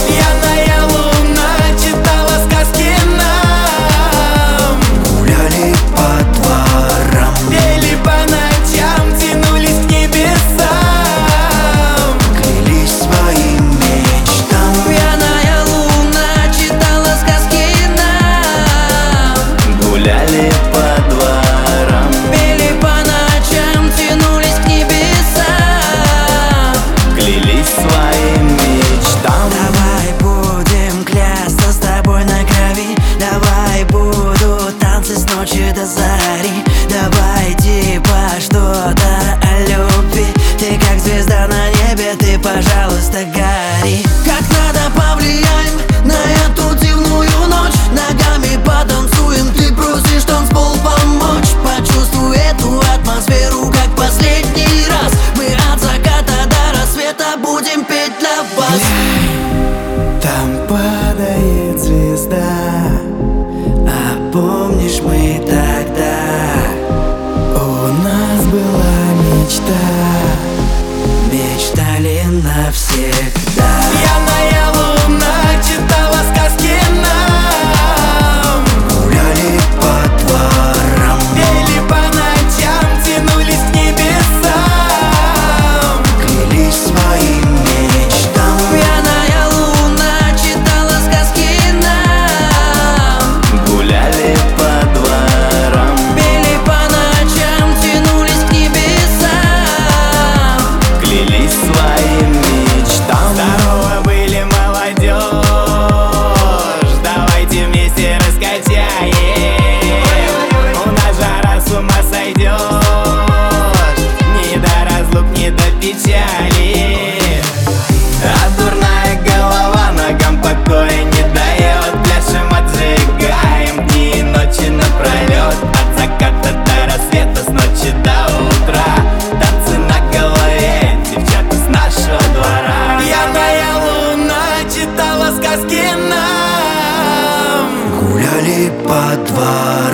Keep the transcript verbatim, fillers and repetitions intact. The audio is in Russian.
Пьяная луна читала сказки нам. Гуляли по дворам, Пели по ночам, тянулись к небесам, клялись своим мечтам. Пьяная луна читала сказки нам. Гуляли по дворам, Пели по ночам, тянулись к небесам, клялись своим мечтам. Давай будем клясться с тобой на крови. Давай будут танцы с ночи до зари. Давай типа что-то о любви. Ты как звезда на небе, ты, пожалуйста, гори. Как надо повлияем на эту дивную ночь. Ногами потанцуем, ты просишь танцпол помочь. Почувствуй эту атмосферу, как последний раз. Мы от заката до рассвета будем петь для вас. Там падает звезда, а помнишь, мы тогда, у нас была мечта, мечтали навсегда. Пьяная луна читала сказки нам. Гуляли по дворам, Пели по ночам, тянулись к небесам, клялись своим мечтам. Пьяная луна читала сказки нам. Гуляли по дворам, Пели по ночам, тянулись к небесам, клялись своим мечтам. Здорово были, молодежь, давайте вместе раскачаем. У нас жара, с ума сойдешь, ни до разлук, ни до печали. А дурная голова ногам покоя не дает. Пляшем, отжигаем дни и ночи напролет. От заката до рассвета, с ночи до утра. Танцы на голове, девчата с нашего двора. Пьяная луна читала сказки нам. Гуляли по дворам.